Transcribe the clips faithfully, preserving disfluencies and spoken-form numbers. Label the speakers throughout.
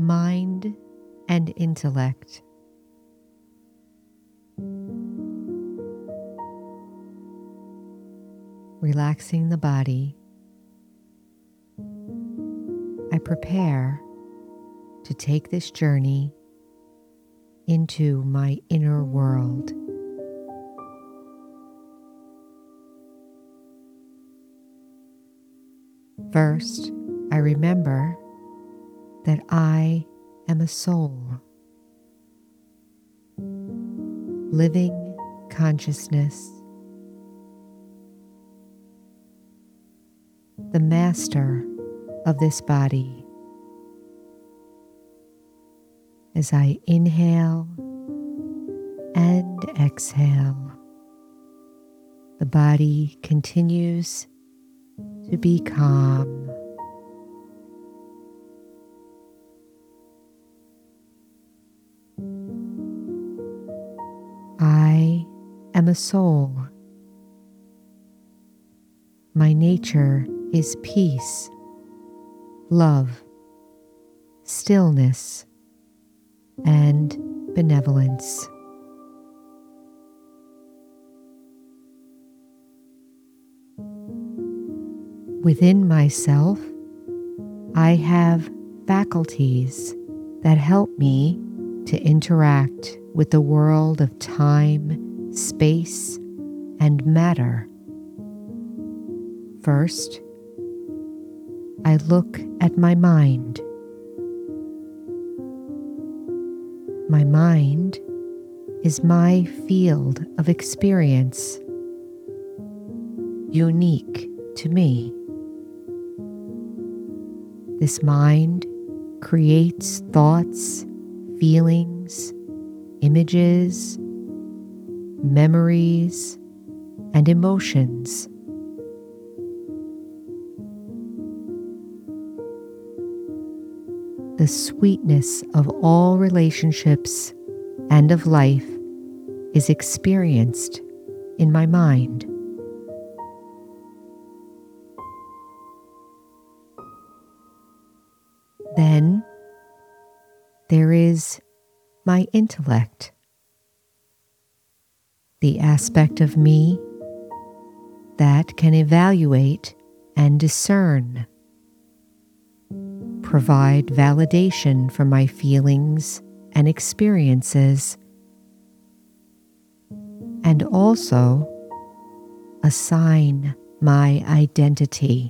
Speaker 1: mind and intellect. Relaxing the body, I prepare to take this journey into my inner world. First, I remember that I am a soul, living consciousness, the master of this body. As I inhale and exhale, the body continues to be calm. I am a soul. My nature is peace, love, stillness, and benevolence. Within myself, I have faculties that help me to interact with the world of time, space, and matter. First, I look at my mind. My mind is my field of experience, unique to me. This mind creates thoughts, feelings, images, memories, and emotions. The sweetness of all relationships and of life is experienced in my mind. Then there is my intellect, the aspect of me that can evaluate and discern, provide validation for my feelings and experiences, and also assign my identity.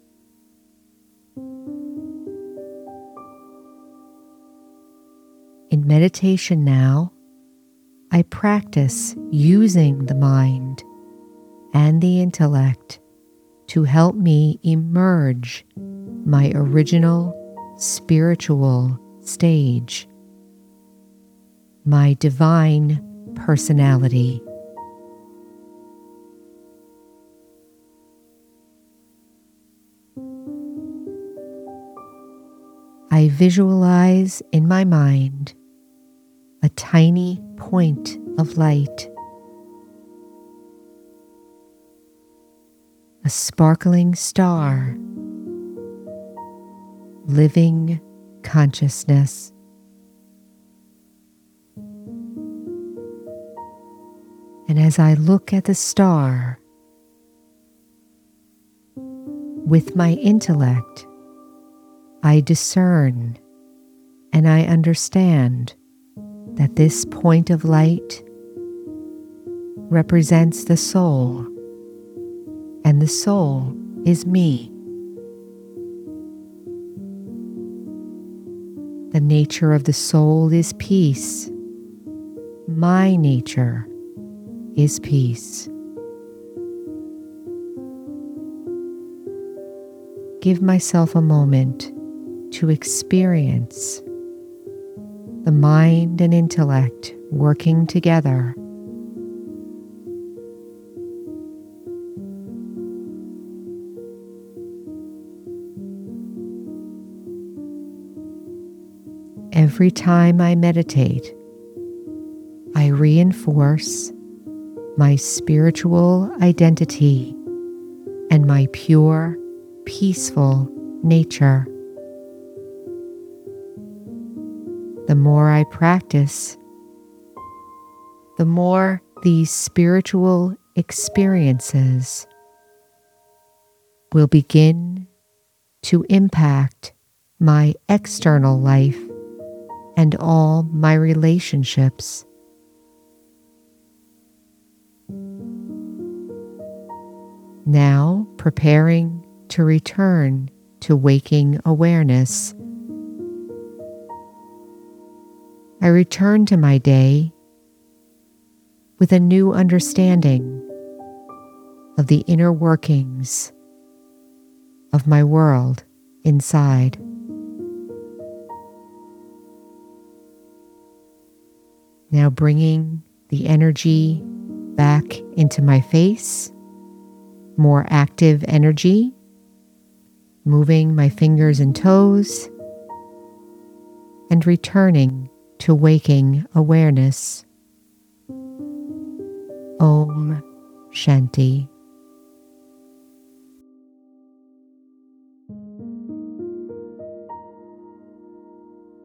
Speaker 1: In meditation now, I practice using the mind and the intellect to help me emerge my original spiritual stage, my divine personality. I visualize in my mind a tiny point of light, a sparkling star, living consciousness. And as I look at the star, with my intellect, I discern and I understand that this point of light represents the soul, and the soul is me. The nature of the soul is peace. My nature is peace. Give myself a moment to experience the mind and intellect working together. Every time I meditate, I reinforce my spiritual identity and my pure, peaceful nature. the more I practice, the more these spiritual experiences will begin to impact my external life and all my relationships. Now, preparing to return to waking awareness, I return to my day with a new understanding of the inner workings of my world inside. Now bringing the energy back into my face, more active energy, moving my fingers and toes, and returning to waking awareness. Om Shanti.